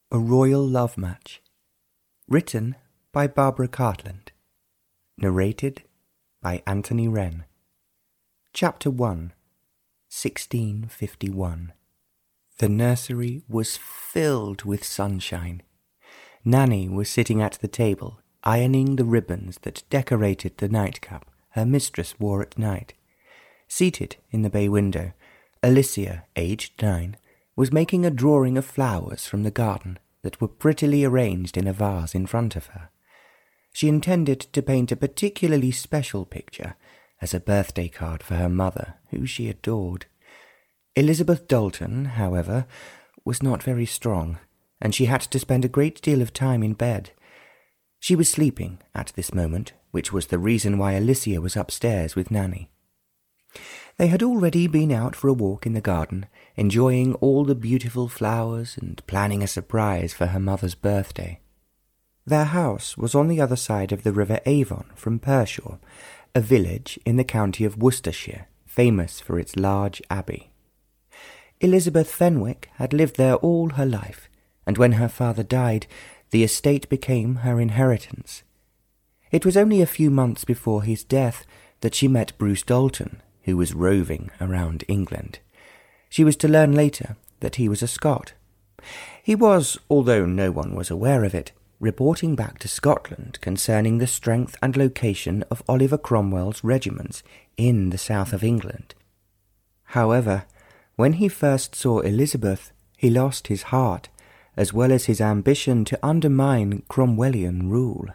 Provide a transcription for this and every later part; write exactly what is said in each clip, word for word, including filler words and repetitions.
A Royal Love Match. Written by Barbara Cartland. Narrated by Anthony Wren. Chapter one. sixteen fifty-one. The nursery was filled with sunshine. Nanny was sitting at the table, ironing the ribbons that decorated the nightcap her mistress wore at night. Seated in the bay window, Alicia, aged nine, was making a drawing of flowers from the garden that were prettily arranged in a vase in front of her. She intended to paint a particularly special picture as a birthday card for her mother, who she adored. Elizabeth Dalton, however, was not very strong, and she had to spend a great deal of time in bed. She was sleeping at this moment, which was the reason why Alicia was upstairs with Nanny. They had already been out for a walk in the garden, enjoying all the beautiful flowers and planning a surprise for her mother's birthday. Their house was on the other side of the River Avon from Pershore, a village in the county of Worcestershire, famous for its large abbey. Elizabeth Fenwick had lived there all her life, and when her father died, the estate became her inheritance. It was only a few months before his death that she met Bruce Dalton, who was roving around England. She was to learn later that he was a Scot. He was, although no one was aware of it, reporting back to Scotland concerning the strength and location of Oliver Cromwell's regiments in the south of England. However, when he first saw Elizabeth, he lost his heart, as well as his ambition to undermine Cromwellian rule.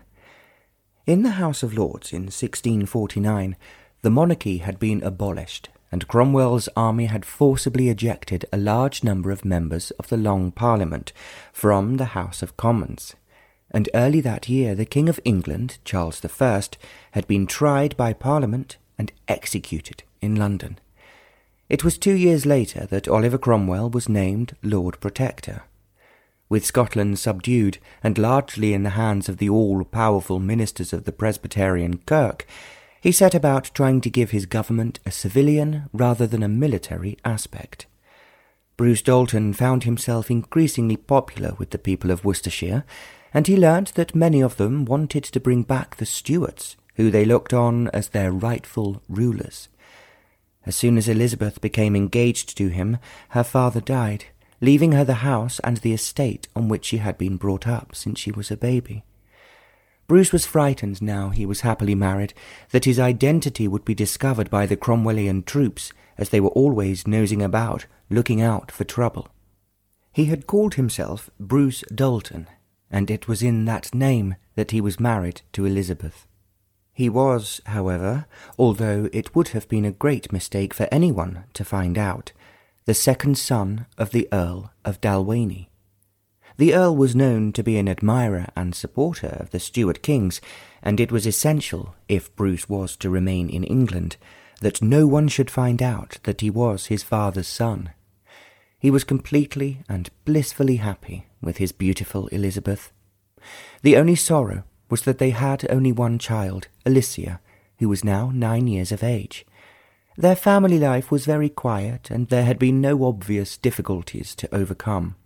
In the House of Lords in sixteen forty-nine, the monarchy had been abolished, and Cromwell's army had forcibly ejected a large number of members of the Long Parliament from the House of Commons. And early that year the King of England, Charles the First, had been tried by Parliament and executed in London. It was two years later that Oliver Cromwell was named Lord Protector. With Scotland subdued and largely in the hands of the all-powerful ministers of the Presbyterian Kirk, he set about trying to give his government a civilian rather than a military aspect. Bruce Dalton found himself increasingly popular with the people of Worcestershire, and he learnt that many of them wanted to bring back the Stuarts, who they looked on as their rightful rulers. As soon as Elizabeth became engaged to him, her father died, leaving her the house and the estate on which she had been brought up since she was a baby. Bruce was frightened now he was happily married that his identity would be discovered by the Cromwellian troops, as they were always nosing about, looking out for trouble. He had called himself Bruce Dalton, and it was in that name that he was married to Elizabeth. He was, however, although it would have been a great mistake for anyone to find out, the second son of the Earl of Dalwhinnie. The Earl was known to be an admirer and supporter of the Stuart kings, and it was essential, if Bruce was to remain in England, that no one should find out that he was his father's son. He was completely and blissfully happy with his beautiful Elizabeth. The only sorrow was that they had only one child, Alicia, who was now nine years of age. Their family life was very quiet, and there had been no obvious difficulties to overcome.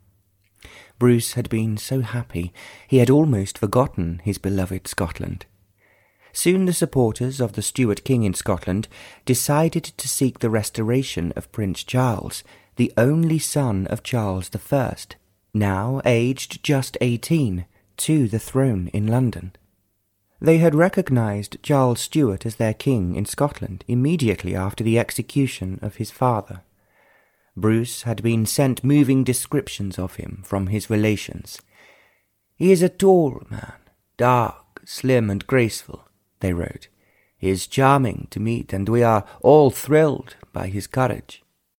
Bruce had been so happy he had almost forgotten his beloved Scotland. Soon the supporters of the Stuart king in Scotland decided to seek the restoration of Prince Charles, the only son of Charles the First, now aged just eighteen, to the throne in London. They had recognised Charles Stuart as their king in Scotland immediately after the execution of his father. Bruce had been sent moving descriptions of him from his relations. "He is a tall man, dark, slim and graceful," they wrote. "He is charming to meet, and we are all thrilled by his courage."